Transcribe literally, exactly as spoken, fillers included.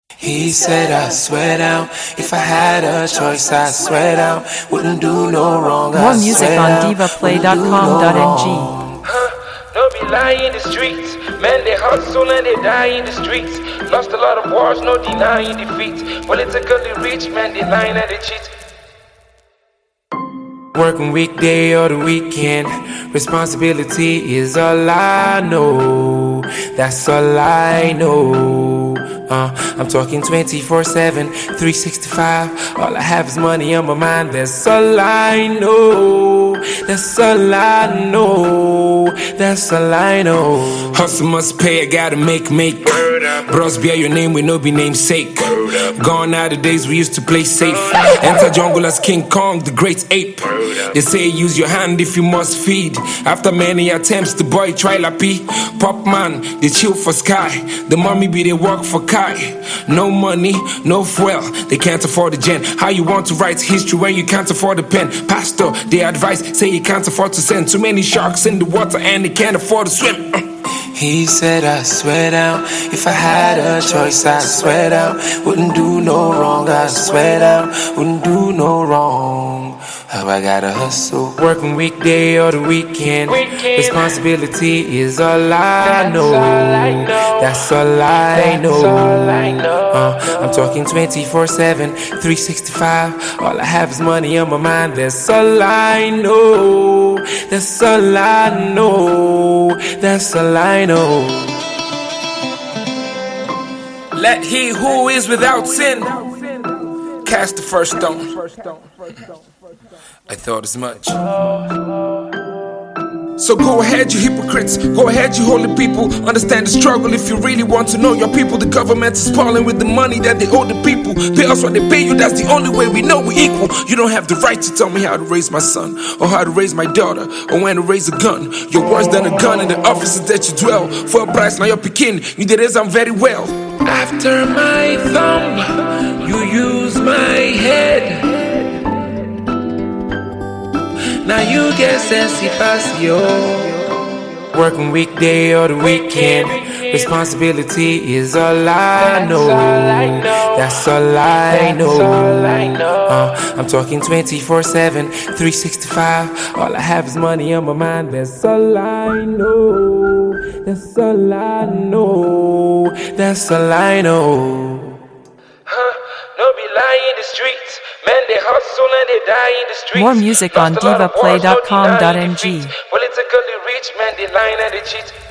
He said I swear down, if I had a choice I swear down, wouldn't do no wrong. More music on diva play dot com dot n g. Don't be lying in the streets. Man, they hustle and they die in the streets. Lost a lot of wars, no denying defeats. Politically rich, man, they lying and they cheat. Working weekday or the weekend, responsibility is all I know. That's all I know. Uh, I'm talking twenty-four seven, three sixty-five. All I have is money on my mind. That's all I know. That's all I know. That's all I know. Hustle must pay, I gotta make, make. Bros bear your name, we no be namesake. Gone are the days we used to play safe. Enter jungle as King Kong, the great ape. They say use your hand if you must feed. After many attempts, the boy try lappy. Pop man, they chill for sky. The mommy be they work for Kai. No money, no fuel, they can't afford the gen. How you want to write history when you can't afford the pen? Pastor, they advise, say you can't afford to send too many sharks in the water and they can't afford to swim. He said I swear down, if I had a choice I swear down, wouldn't do no wrong. I swear down, wouldn't do no wrong. How I gotta hustle, working weekday or the weekend. Responsibility is all I know. That's all I know. Uh, I'm talking twenty-four seven, three sixty-five. All I have is money on my mind. That's all I know. That's all I know. That's all I know. Let he who is without sin cast the first stone. I thought as much. So go ahead, you hypocrites. Go ahead, you holy people. Understand the struggle if you really want to know your people. The government is falling with the money that they owe the people. Pay us what they pay you, that's the only way we know we're equal. You don't have the right to tell me how to raise my son, or how to raise my daughter, or when to raise a gun. You're worse than a gun in the offices that you dwell. For a price, now you're picking. You did this, I'm very well. After my thumb, you use my head. Now you get sassy fácil. Working weekday or the weekend, responsibility is all I know. That's all I know. Uh, I'm talking twenty-four seven, three sixty-five. All I have is money on my mind. That's all I know. That's all I know. That's all I know. Huh? Don't be lying in the streets. Man, they hustle and they die in the streets. More music on diva play dot com dot n g. Politically rich, man, they lying and they cheat.